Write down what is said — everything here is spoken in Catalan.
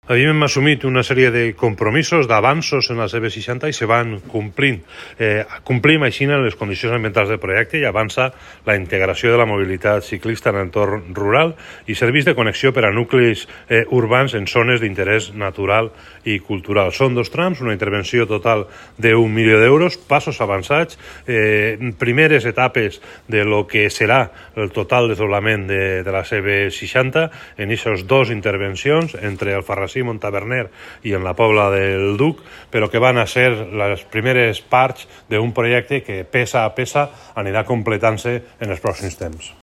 Havíem assumit una sèrie de compromisos, d'avanços en la CB60 i se van complint. Complim així les condicions ambientals del projecte i avança la integració de la mobilitat ciclista en l'entorn rural i serveix de connexió per a nuclis urbans en zones d'interès natural i cultural. Són 2 trams, una intervenció total d'1 milió d'euros, passos avançats, primeres etapes de lo que serà el total desdoblament de la CB60 en aquestes 2 intervencions entre Alfarrasí, Montaverner i en la Pobla del Duc, però que van a ser les primeres parts d'un projecte que, peça a peça, anirà completant-se en els pròxims temps.